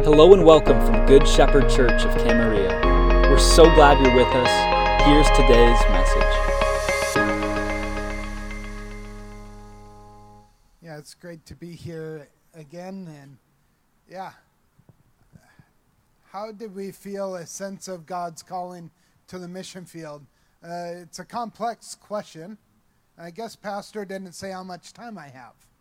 Hello and welcome from Good Shepherd Church of Camarillo. We're so glad you're with us. Here's today's message. Yeah, it's great to be here again. And how did we feel a sense of God's calling to the mission field? It's a complex question. I guess Pastor didn't say how much time I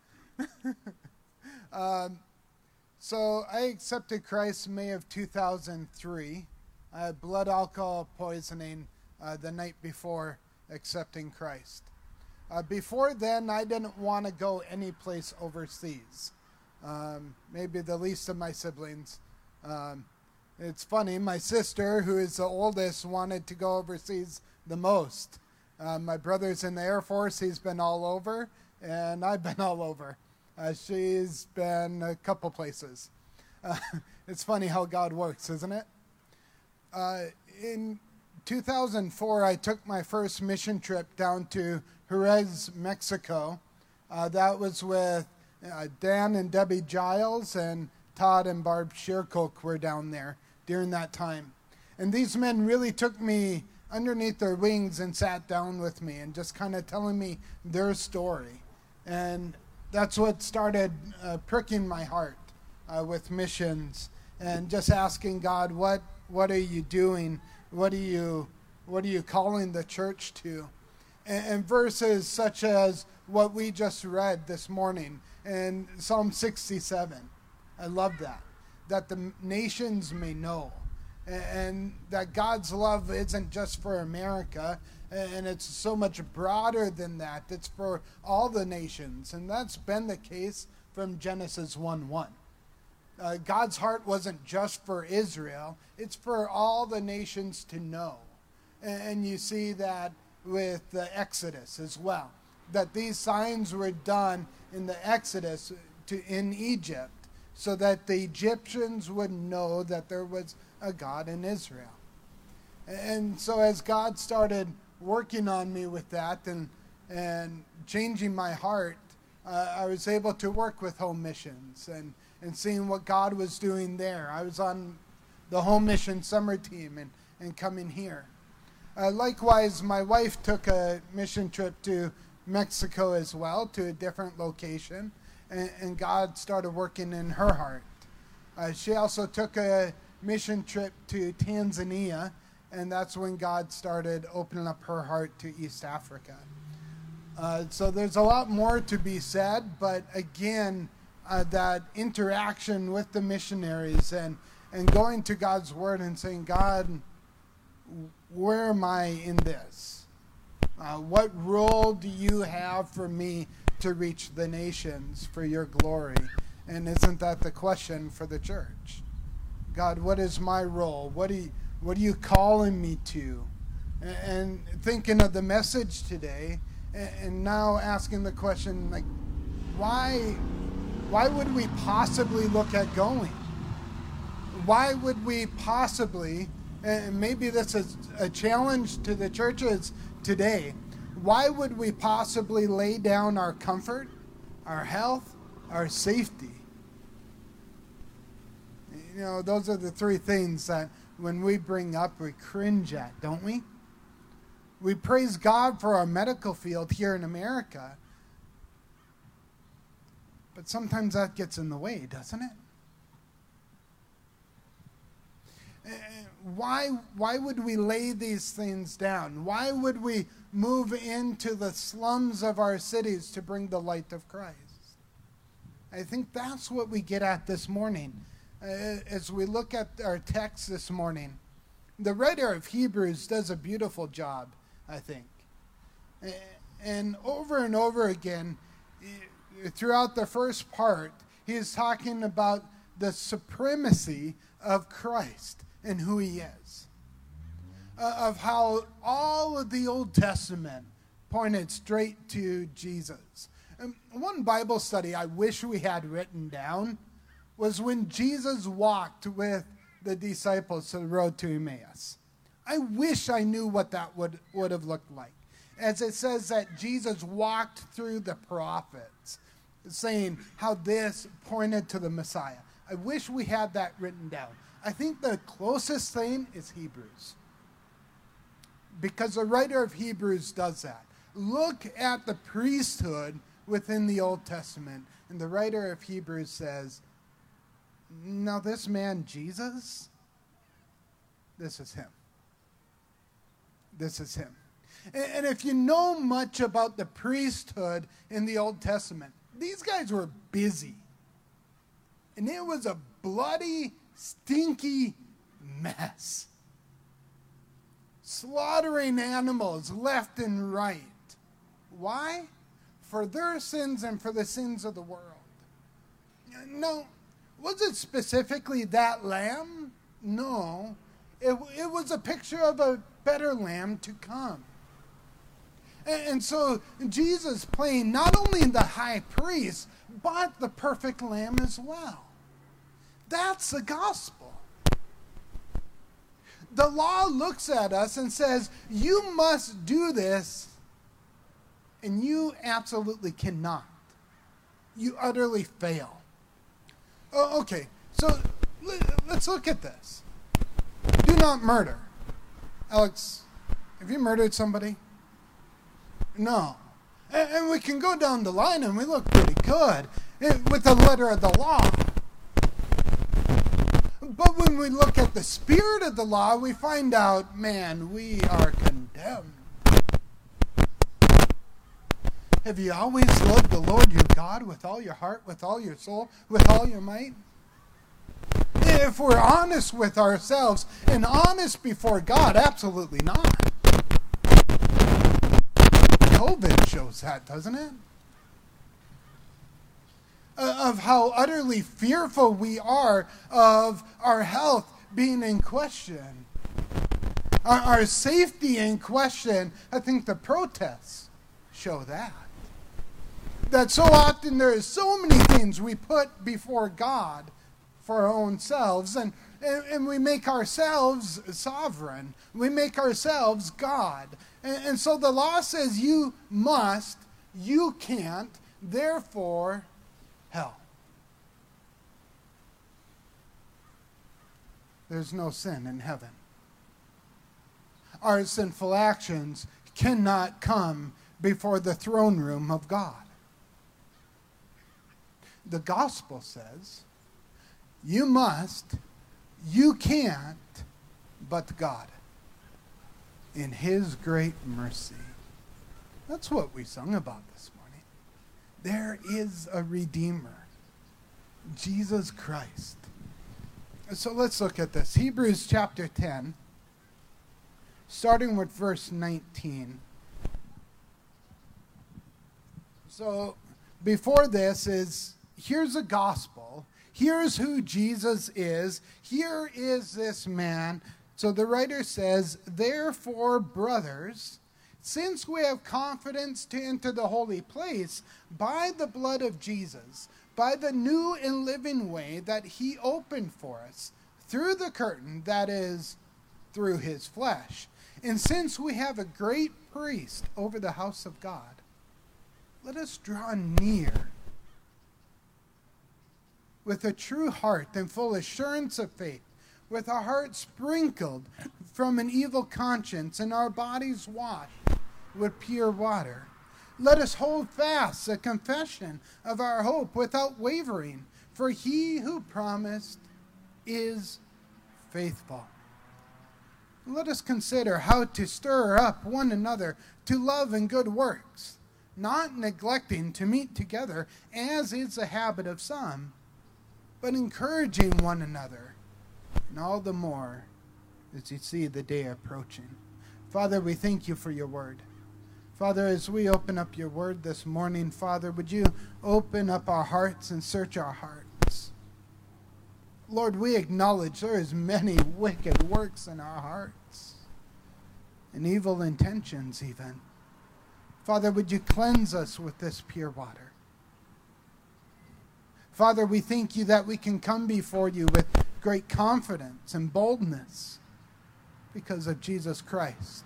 have. So I accepted Christ in May of 2003. I had blood alcohol poisoning the night before accepting Christ. Before then, I didn't want to go any place overseas. Maybe the least of my siblings. It's funny, my sister, who is the oldest, wanted to go overseas the most. My brother's in the Air Force. He's been all over, and I've been all over. She's been a couple places. It's funny how God works, isn't it? In 2004, I took my first mission trip down to Jerez, Mexico. That was with Dan and Debbie Giles, and Todd and Barb Shearcoke were down there during that time. And these men really took me underneath their wings and sat down with me and just kind of telling me their story. And that's what started pricking my heart with missions and just asking God, what are you doing? What are you calling the church to? And verses such as what we just read this morning in Psalm 67. I love that the nations may know, and that God's love isn't just for America, and it's so much broader than that. It's for all the nations, and that's been the case from Genesis 1:1. God's heart wasn't just for Israel, it's for all the nations to know. And you see that with the Exodus as well, that these signs were done in the Exodus in Egypt so that the Egyptians would know that there was a God in Israel. And so as God started working on me with that and changing my heart, I was able to work with home missions and seeing what God was doing there. I was on the home mission summer team and coming here. Likewise, my wife took a mission trip to Mexico as well, to a different location, and God started working in her heart. She also took a mission trip to Tanzania, and that's when God started opening up her heart to East Africa. So there's a lot more to be said, but again, that interaction with the missionaries and going to God's Word and saying, God, where am I in this? What role do you have for me to reach the nations for your glory? And isn't that the question for the church? God, what is my role? What are you calling me to? And thinking of the message today, and now asking the question, like, why would we possibly look at going? Why would we possibly, and maybe this is a challenge to the churches today, why would we possibly lay down our comfort, our health, our safety? You know, those are the three things that when we bring up, we cringe at, don't we? We praise God for our medical field here in America, but sometimes that gets in the way, doesn't it? Why would we lay these things down? Why would we move into the slums of our cities to bring the light of Christ? I think that's what we get at this morning. As we look at our text this morning, the writer of Hebrews does a beautiful job, I think. And over again, throughout the first part, he is talking about the supremacy of Christ and who he is. Of how all of the Old Testament pointed straight to Jesus. And one Bible study I wish we had written down was when Jesus walked with the disciples to the road to Emmaus. I wish I knew what that would have looked like. As it says that Jesus walked through the prophets, saying how this pointed to the Messiah. I wish we had that written down. I think the closest thing is Hebrews, because the writer of Hebrews does that. Look at the priesthood within the Old Testament, and the writer of Hebrews says, now this man Jesus, this is him. This is him. And if you know much about the priesthood in the Old Testament, these guys were busy. And it was a bloody, stinky mess. Slaughtering animals left and right. Why? For their sins and for the sins of the world. No, was it specifically that lamb? No. It was a picture of a better lamb to come. And so Jesus playing not only the high priest, but the perfect lamb as well. That's the gospel. The law looks at us and says, you must do this, and you absolutely cannot. You utterly fail. Oh, okay, so let's look at this. Do not murder. Alex, have you murdered somebody? No. And we can go down the line and we look pretty good with the letter of the law. But when we look at the spirit of the law, we find out, man, we are condemned. Have you always loved the Lord your God with all your heart, with all your soul, with all your might? If we're honest with ourselves and honest before God, absolutely not. COVID shows that, doesn't it? Of how utterly fearful we are of our health being in question. Our safety in question. I think the protests show that. That so often there is so many things we put before God for our own selves, and we make ourselves sovereign. We make ourselves God. And so the law says you must, you can't, therefore hell. There's no sin in heaven. Our sinful actions cannot come before the throne room of God. The gospel says, you must, you can't, but God, in His great mercy. That's what we sung about this morning. There is a Redeemer, Jesus Christ. So let's look at this. Hebrews chapter 10, starting with verse 19. So before this is, here's a gospel. Here's who Jesus is. Here is this man. So the writer says, therefore, brothers, since we have confidence to enter the holy place by the blood of Jesus, by the new and living way that He opened for us, through the curtain, that is, through His flesh. And since we have a great priest over the house of God, let us draw near with a true heart and full assurance of faith, with our hearts sprinkled from an evil conscience and our bodies washed with pure water. Let us hold fast the confession of our hope without wavering, for He who promised is faithful. Let us consider how to stir up one another to love and good works, not neglecting to meet together, as is the habit of some, but encouraging one another, and all the more as you see the day approaching. Father, we thank You for Your word. Father, as we open up Your word this morning, Father, would You open up our hearts and search our hearts? Lord, we acknowledge there is many wicked works in our hearts, and evil intentions even. Father, would You cleanse us with this pure water? Father, we thank You that we can come before You with great confidence and boldness because of Jesus Christ,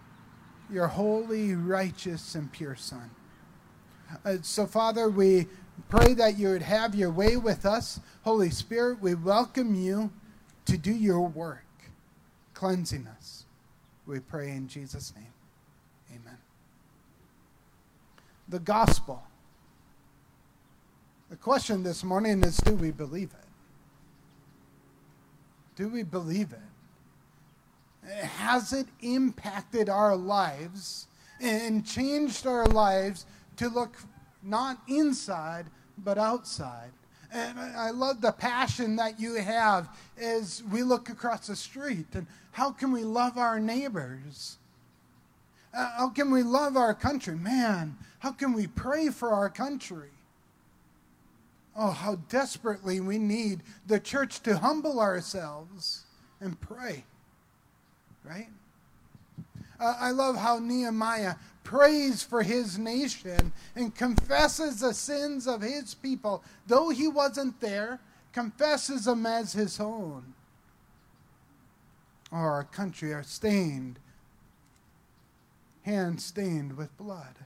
Your holy, righteous, and pure Son. So, Father, we Pray that you would have your way with us. Holy Spirit, we welcome you to do your work, cleansing us. We pray in Jesus' name. Amen. The gospel. The question this morning is, do we believe it? Do we believe it? Has it impacted our lives and changed our lives to look not inside, but outside? And I love the passion that you have as we look across the street. And how can we love our neighbors? How can we love our country? Man, how can we pray for our country? Oh, how desperately we need the church to humble ourselves and pray. Right? I love how Nehemiah prays for his nation and confesses the sins of his people. Though he wasn't there, confesses them as his own. Our country are stained, hands stained with blood.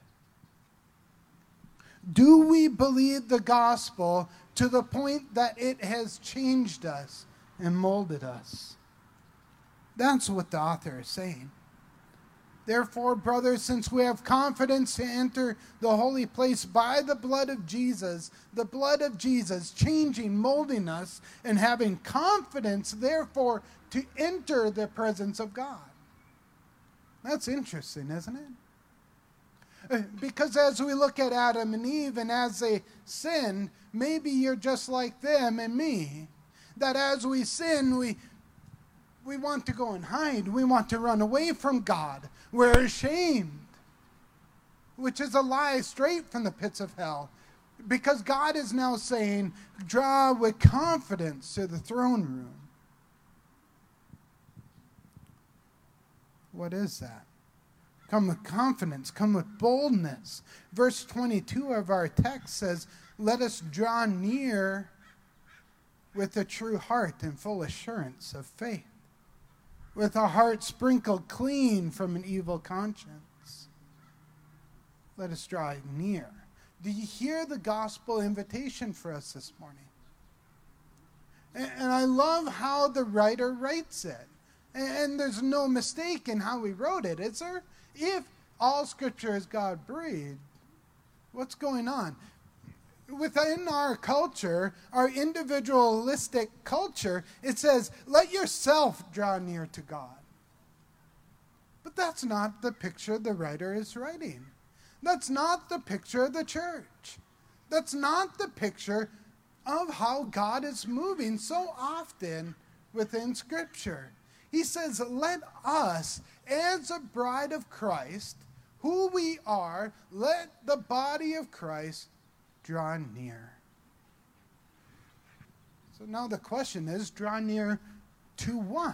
Do we believe the gospel to the point that it has changed us and molded us? That's what the author is saying. Therefore, brothers, since we have confidence to enter the holy place by the blood of Jesus changing, molding us, and having confidence, therefore, to enter the presence of God. That's interesting, isn't it? Because as we look at Adam and Eve and as they sinned, maybe you're just like them and me, that as we sin, we want to go and hide. We want to run away from God. We're ashamed, which is a lie straight from the pits of hell. Because God is now saying, draw with confidence to the throne room. What is that? Come with confidence, come with boldness. Verse 22 of our text says, let us draw near with a true heart and full assurance of faith, with a heart sprinkled clean from an evil conscience. Let us draw near. Do you hear the gospel invitation for us this morning? And I love how the writer writes it. And there's no mistake in how he wrote it, is there? If all scripture is God-breathed, what's going on? Within our culture, our individualistic culture, it says, let yourself draw near to God. But that's not the picture the writer is writing. That's not the picture of the church. That's not the picture of how God is moving so often within Scripture. He says, let us, as a bride of Christ, who we are, let the body of Christ draw near. So now the question is, draw near to what?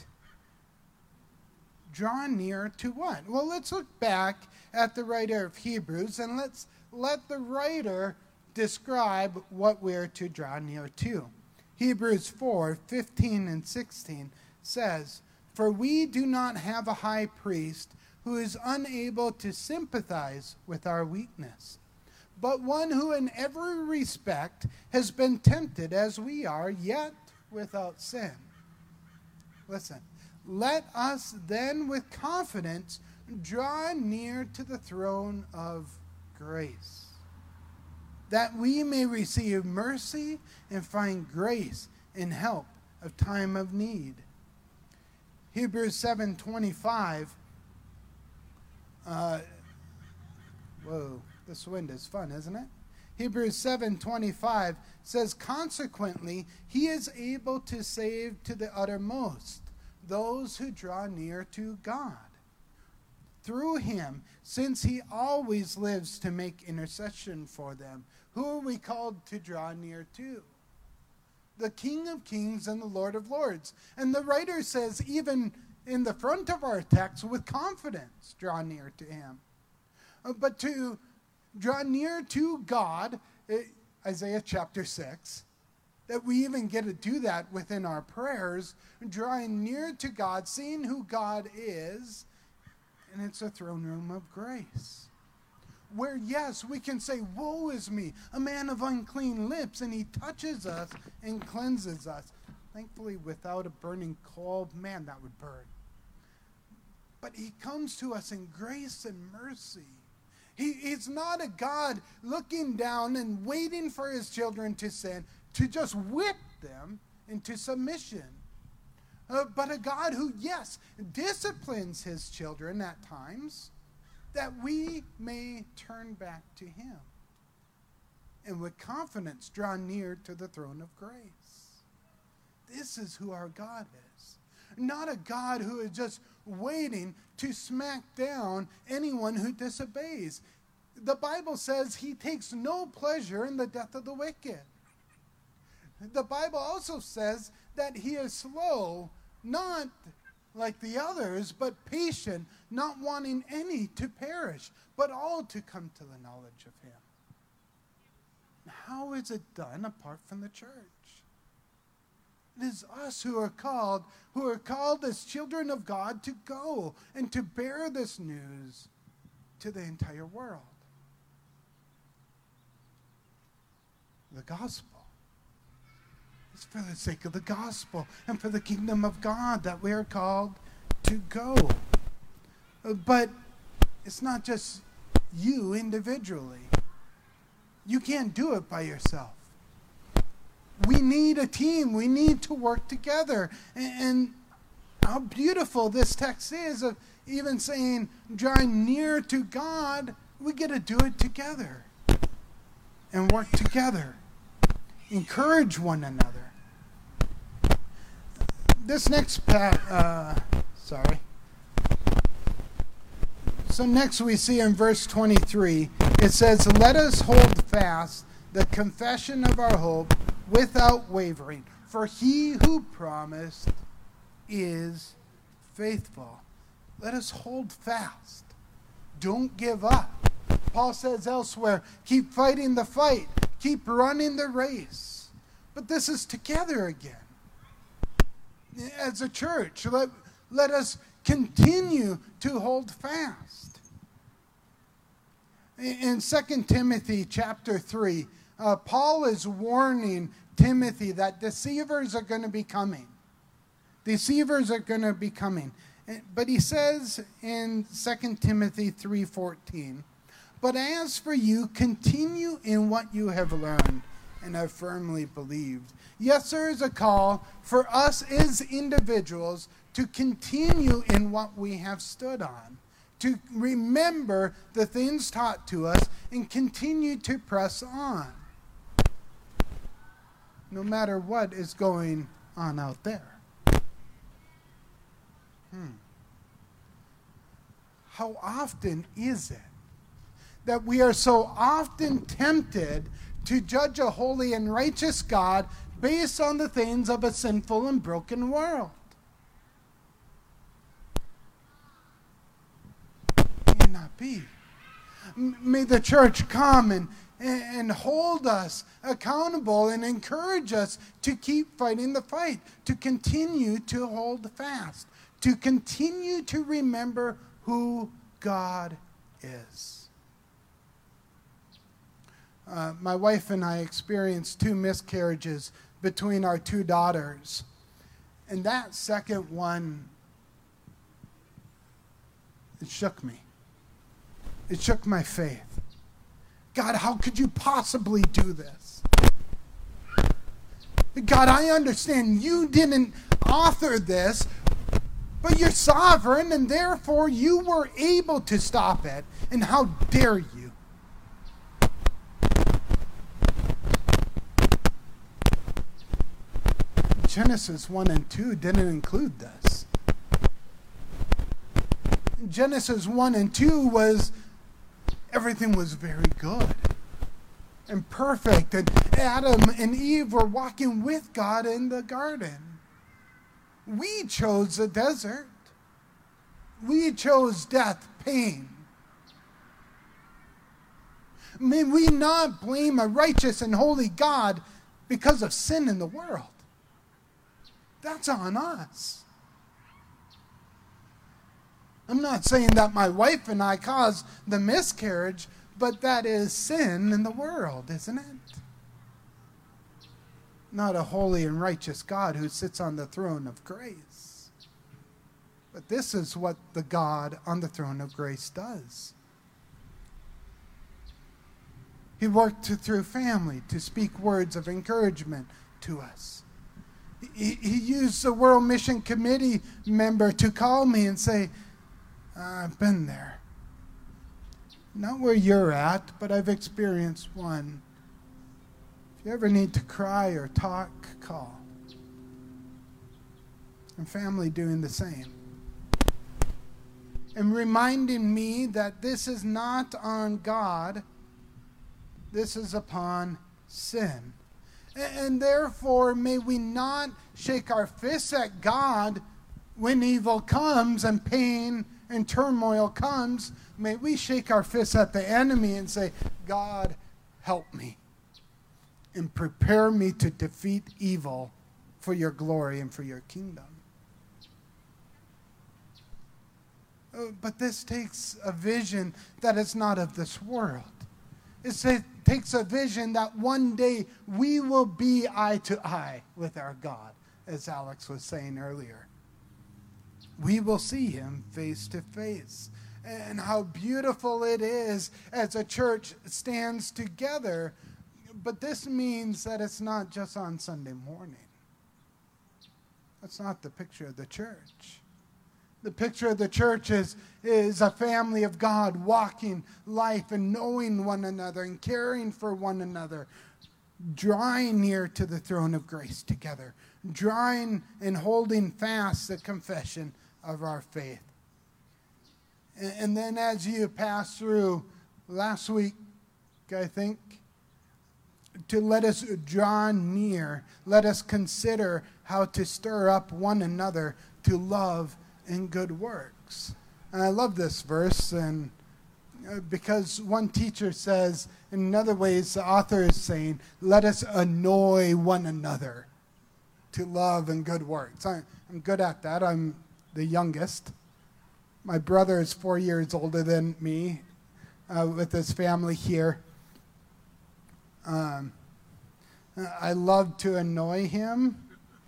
Draw near to what? Well, let's look back at the writer of Hebrews and let's let the writer describe what we're to draw near to. Hebrews 4:15 and 16 says, for we do not have a high priest who is unable to sympathize with our weakness, but one who in every respect has been tempted as we are, yet without sin. Listen, let us then with confidence draw near to the throne of grace, that we may receive mercy and find grace and help of time of need. Hebrews 7:25. Whoa, this wind is fun, isn't it? Hebrews 7:25 says, consequently, he is able to save to the uttermost those who draw near to God through him, since he always lives to make intercession for them. Who are we called to draw near to? The King of Kings and the Lord of Lords. And the writer says, even in the front of our text, with confidence, draw near to him. But to draw near to God, Isaiah chapter 6, that we even get to do that within our prayers, drawing near to God, seeing who God is, and it's a throne room of grace. where, yes, we can say, woe is me, a man of unclean lips, and he touches us and cleanses us. Thankfully, without a burning coal, man, that would burn. But he comes to us in grace and mercy. He's not a God looking down and waiting for his children to sin, to just whip them into submission. But a God who, yes, disciplines his children at times, that we may turn back to him and with confidence draw near to the throne of grace. This is who our God is. Not a God who is just waiting to smack down anyone who disobeys. The Bible says he takes no pleasure in the death of the wicked. The Bible also says that he is slow, not like the others, but patient, not wanting any to perish, but all to come to the knowledge of him. How is it done apart from the church? It is us who are called as children of God to go and to bear this news to the entire world. The gospel. It's for the sake of the gospel and for the kingdom of God that we are called to go. But it's not just you individually. You can't do it by yourself. We need a team. We need to work together. And how beautiful this text is of even saying, drawing near to God, we get to do it together and work together. Encourage one another. This next So next we see in verse 23, it says, let us hold fast the confession of our hope without wavering, for he who promised is faithful. Let us hold fast. Don't give up. Paul says elsewhere, keep fighting the fight. Keep running the race. But this is together again. As a church, let us continue to hold fast. In 2 Timothy chapter 3, Paul is warning Timothy that deceivers are going to be coming. Deceivers are going to be coming. But he says in 2 Timothy 3:14, but as for you, continue in what you have learned and have firmly believed. Yes, there is a call for us as individuals to continue in what we have stood on, to remember the things taught to us and continue to press on, no matter what is going on out there. How often is it that we are so often tempted to judge a holy and righteous God based on the things of a sinful and broken world? May not be. May the church come and hold us accountable and encourage us to keep fighting the fight, to continue to hold fast, to continue to remember who God is. My wife and I experienced 2 miscarriages between our 2 daughters. And that second one, it shook me. It shook my faith. God, how could you possibly do this? God, I understand you didn't author this, but you're sovereign, and therefore you were able to stop it. And how dare you? Genesis 1 and 2 didn't include this. Genesis 1 and 2 was, everything was very good and perfect. And Adam and Eve were walking with God in the garden. We chose the desert. We chose death, pain. May we not blame a righteous and holy God because of sin in the world. That's on us. I'm not saying that my wife and I caused the miscarriage, But that is sin in the world, isn't it? Not a holy and righteous God who sits on the throne of grace. But this is what the God on the throne of grace does. He worked through family to speak words of encouragement to us. He used the World Mission Committee member to call me and say, I've been there. Not where you're at, but I've experienced one. If you ever need to cry or talk, call. And family doing the same. And reminding me that this is not on God, this is upon sin. And therefore, may we not shake our fists at God when evil comes and pain and turmoil comes. May we shake our fists at the enemy and say, God, help me and prepare me to defeat evil for your glory and for your kingdom. But this takes a vision that is not of this world. It takes a vision that one day we will be eye to eye with our God, as Alex was saying earlier. We will see him face to face. And how beautiful it is as a church stands together. But this means that it's not just on Sunday morning. That's not the picture of the church. The picture of the church is a family of God walking life and knowing one another and caring for one another, drawing near to the throne of grace together, drawing and holding fast the confession of our faith. And then as you pass through last week, I think, to let us draw near, let us consider how to stir up one another to love and good works. And I love this verse, and because one teacher says, in other ways the author is saying, let us annoy one another to love and good works. I'm good at that. I'm the youngest. My brother is 4 years older than me, with his family here. I love to annoy him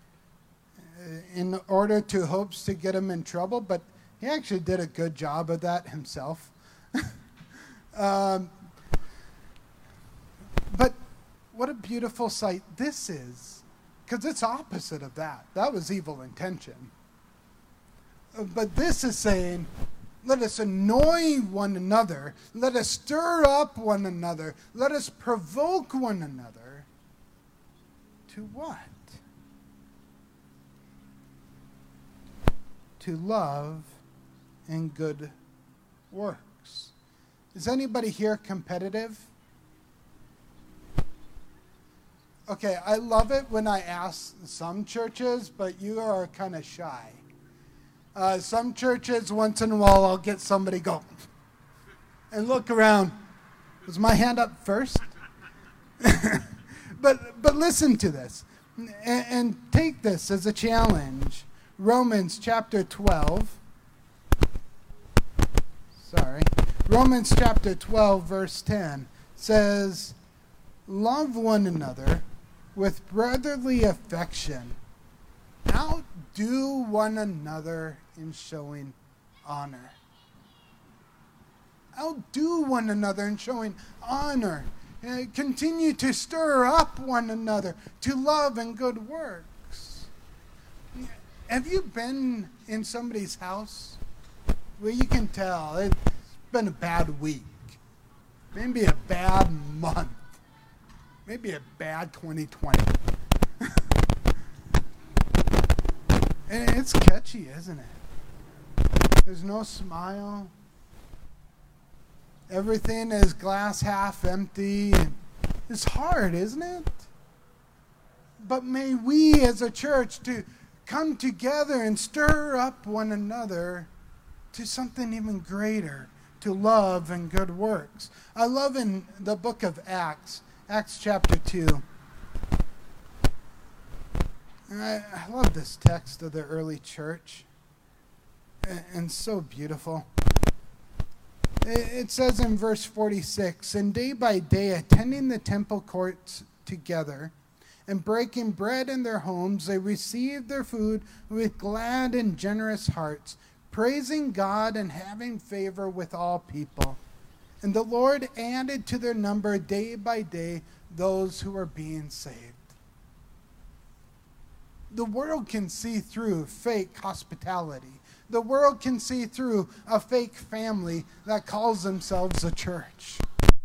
in order to hopes to get him in trouble, but he actually did a good job of that himself. But what a beautiful sight this is, because it's opposite of that. That was evil intention. But this is saying, let us annoy one another, let us stir up one another, let us provoke one another to what? To love and good works. Is anybody here competitive? Okay, I love it when I ask some churches, but you are kind of shy. Some churches, once in a while, I'll get somebody go and look around. Was my hand up first? But listen to this and take this as a challenge. Romans chapter 12. Romans chapter 12, verse 10 says, love one another with brotherly affection. Outdo one another in showing honor. Outdo one another in showing honor. Continue to stir up one another to love and good works. Have you been in somebody's house where you can tell it's been a bad week, maybe a bad month, maybe a bad 2020? And it's catchy, isn't it? There's no smile. Everything is glass half empty. And it's hard, isn't it? But may we as a church to come together and stir up one another to something even greater, to love and good works. I love in the book of Acts chapter 2. I love this text of the early church, and so beautiful. It says in verse 46, and day by day attending the temple courts together and breaking bread in their homes, they received their food with glad and generous hearts, praising God and having favor with all people. And the Lord added to their number day by day those who were being saved. The world can see through fake hospitality. The world can see through a fake family that calls themselves a church.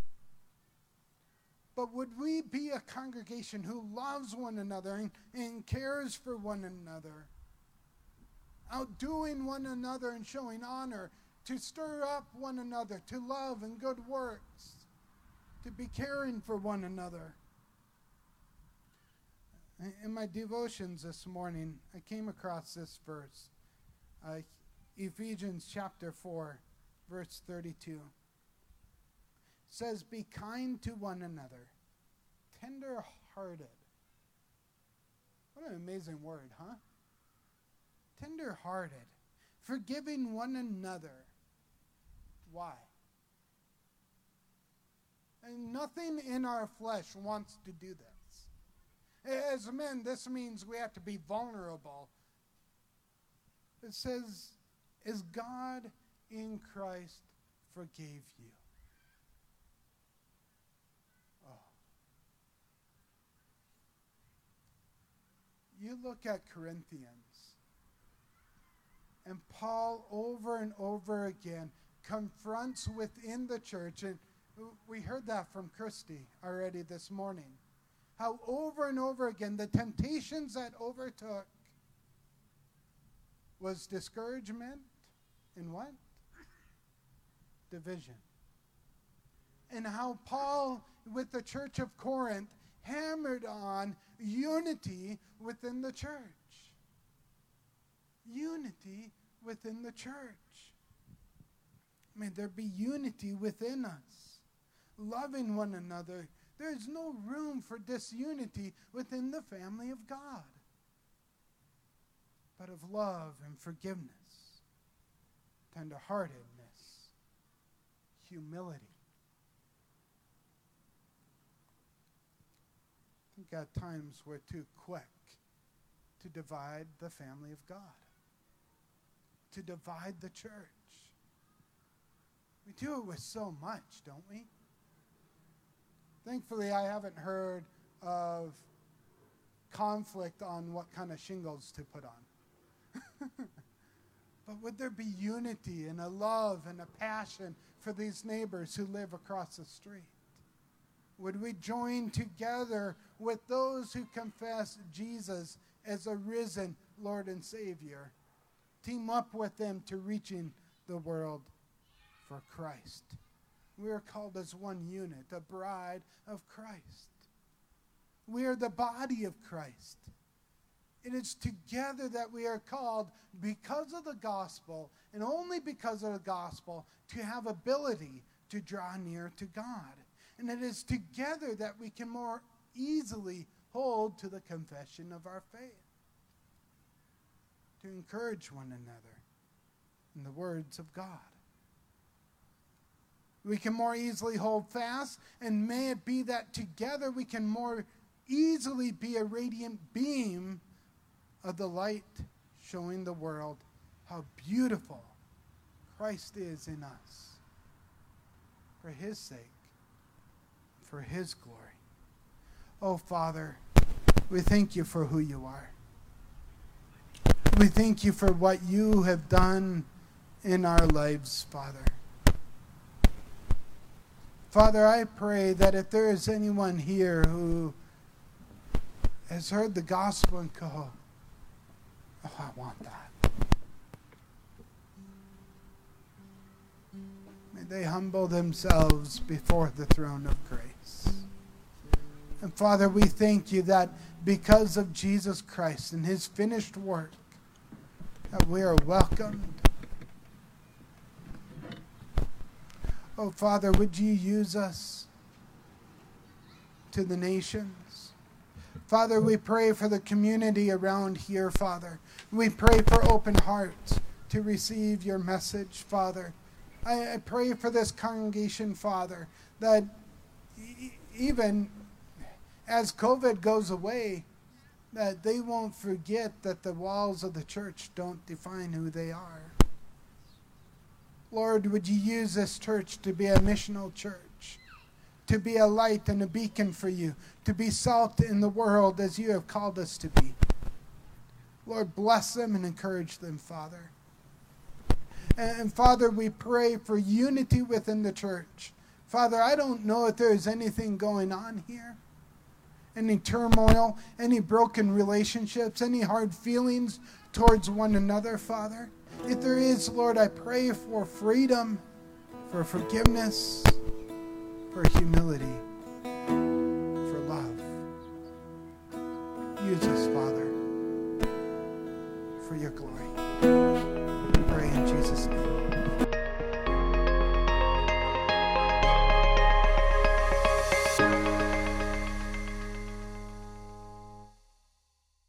But would we be a congregation who loves one another and cares for one another, outdoing one another and showing honor, to stir up one another, to love and good works, to be caring for one another? In my devotions this morning, I came across this verse. Ephesians chapter 4, verse 32. Says, be kind to one another, tender-hearted. What an amazing word, huh? Tender-hearted, forgiving one another. Why? And nothing in our flesh wants to do this. As men, this means we have to be vulnerable. It says, as God in Christ forgave you. Oh. You look at Corinthians, and Paul over and over again confronts within the church, and we heard that from Christy already this morning, how over and over again the temptations that overtook was discouragement and what? Division. And how Paul, with the church of Corinth, hammered on unity within the church. Unity within the church. May there be unity within us, loving one another. There is no room for disunity within the family of God, but of love and forgiveness, tenderheartedness, humility. I think at times we're too quick to divide the family of God, to divide the church. We do it with so much, don't we? Thankfully, I haven't heard of conflict on what kind of shingles to put on. But would there be unity and a love and a passion for these neighbors who live across the street? Would we join together with those who confess Jesus as a risen Lord and Savior? Team up with them to reaching the world for Christ. We are called as one unit, a bride of Christ. We are the body of Christ. It is together that we are called because of the gospel, and only because of the gospel, to have ability to draw near to God. And it is together that we can more easily hold to the confession of our faith, to encourage one another in the words of God. We can more easily hold fast, and may it be that together we can more easily be a radiant beam of the light, showing the world how beautiful Christ is in us, for his sake, for his glory. Oh, Father, we thank you for who you are. We thank you for what you have done in our lives, Father. Father, I pray that if there is anyone here who has heard the gospel and go, oh, I want that. May they humble themselves before the throne of grace. And Father, we thank you that because of Jesus Christ and his finished work, that we are welcomed. Oh, Father, would you use us to the nations? Father, we pray for the community around here, Father. We pray for open hearts to receive your message, Father. I pray for this congregation, Father, that even as COVID goes away, that they won't forget that the walls of the church don't define who they are. Lord, would you use this church to be a missional church, to be a light and a beacon for you, to be salt in the world as you have called us to be. Lord, bless them and encourage them, Father. And Father, we pray for unity within the church. Father, I don't know if there's anything going on here, any turmoil, any broken relationships, any hard feelings towards one another, Father. If there is, Lord, I pray for freedom, for forgiveness, for humility, for love. Use us, Father, for your glory. We pray in Jesus' name.